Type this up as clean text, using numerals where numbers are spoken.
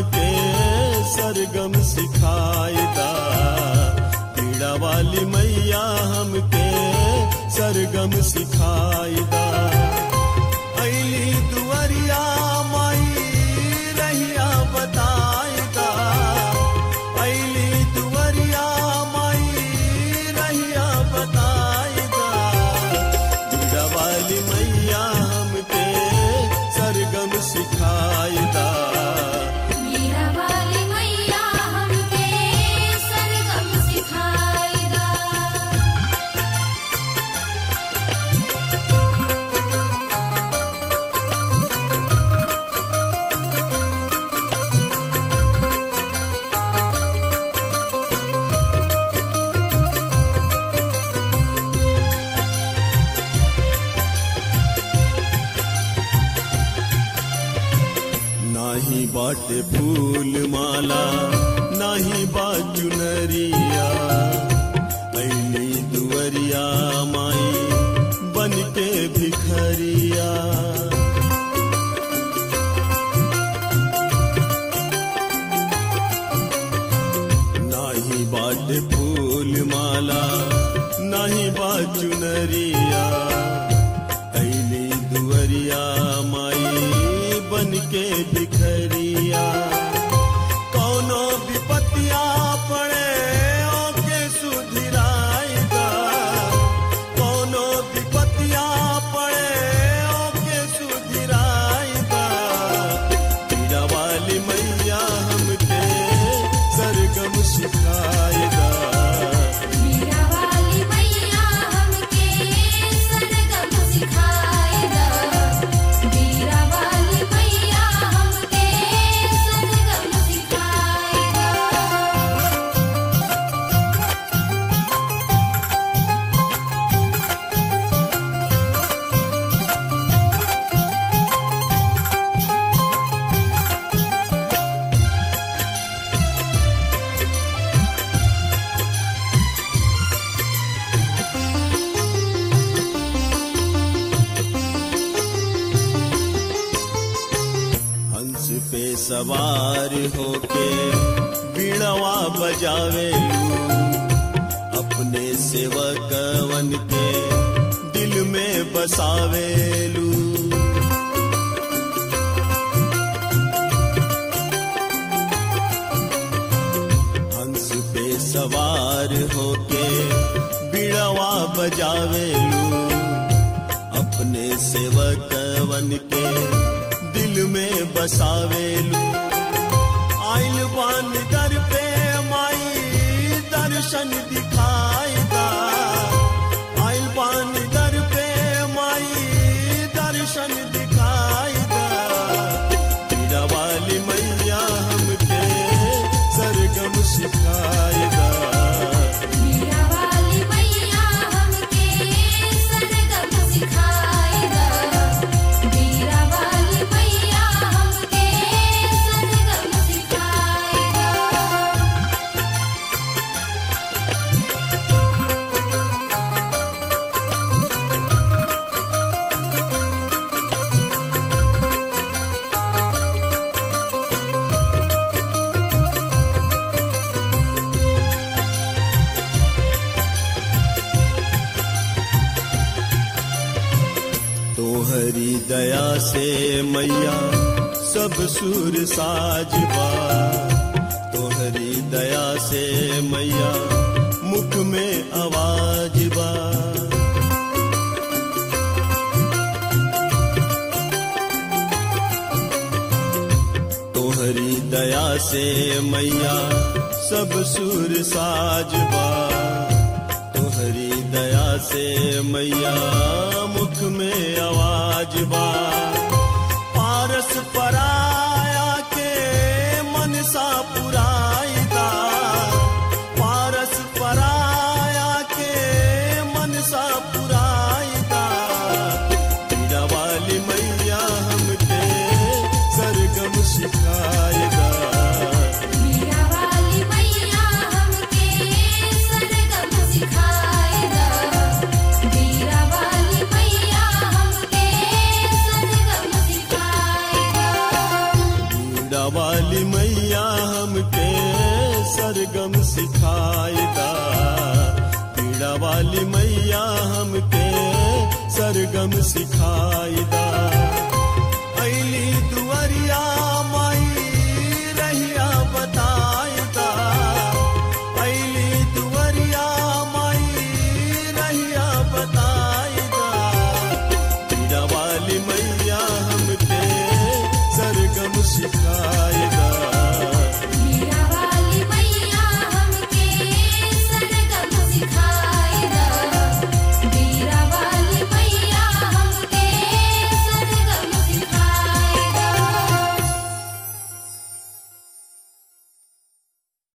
हमके सरगम सिखाईदा। पीड़ा वाली मैया हमके सरगम सिखाईदा। अइली दुआरिया माई रहिया बताईदा। अइली दुआरिया माई रहिया बताईदा। पीड़ा वाली मैया हमके सरगम सिखाईदा। मीरा वाली मैया हमके सरगम सिखाईदा। नाही बाटे फूल माला नाही बा चुनरिया। अइली दुआरिया माई बन के भिखरिया। नाही बाटे फूल माला नाही बा चुनरिया। अइली दुआरिया माई बन के भिखरिया। कौनो विपत्तिया पड़े ओके सुधिराईदा। कौनो विपत्तिया पड़े ओके सुधिराईदा। पीड़ा वाली मैया हमके सरगम सिखाईदा। मीरा वाली मैया हमके सरगम सिखाईदा। मीरा वाली मैया हमके सरगम सिखाईदा। हंस पे सवार होके बीड़वा बजावेलू। अपने सेवकवन के दिल में बसावेलू। हंस पे सवार होके बीड़वा बजावेलू। अपने सेवकवन के दिल में बसावेलू। आइल बानी दर पे माई दर्शन दिखाईदा। आइल बानी दर पे माई दर्शन दिखाईदा। पीड़ा वाली मैया हमके सरगम सिखाईदा। मीरा वाली मैया हमके सरगम सिखाईदा। मीरा वाली मैया हमके सरगम सिखाईदा। तोहरी दया से मैया सब सुर साजबा। तोहरी दया से मैया मुख में आवाज बा। तोहरी दया से मैया सब सुर साजबा। तोहरी दया से मैया मुख में आवाज बा। पारस पराया के मनसा पुराईदा। पारस पराया के मनसा पुराईदा। पीड़ा वाली मैया हमके सरगम सिखाईदा। मीरा वाली मैया हमके सरगम सिखाईदा। मीरा वाली मैया हमके सरगम सिखाईदा। पीड़ा वाली वाली मैया हमके सरगम सिखाईदा, पीड़ा वाली मैया हमके सरगम सिखाईदा।